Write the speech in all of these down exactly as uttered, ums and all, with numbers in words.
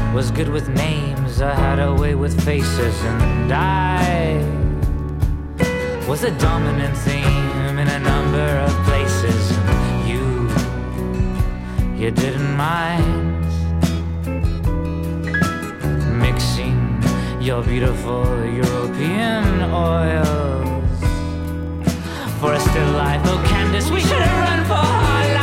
was good with names, I had a way with faces, and I was a dominant theme in a number of places, and you, you didn't mind mixing your beautiful European oils for a still life. Oh, Candace, we should have run for our lives.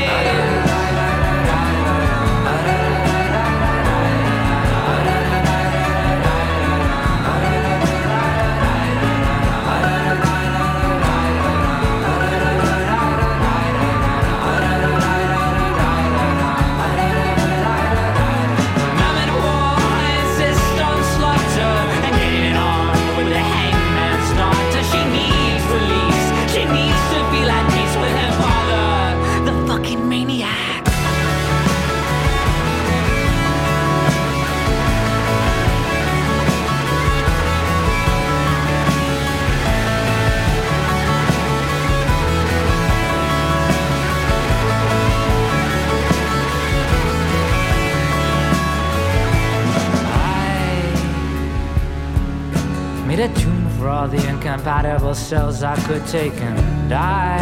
A tune for all the incompatible cells I could take, and I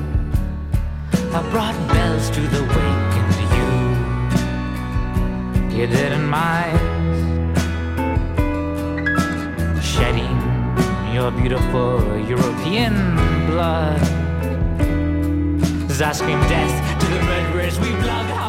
I brought bells to the wake, and you you didn't mind shedding your beautiful European blood as I screamed death to the murderers we've loved.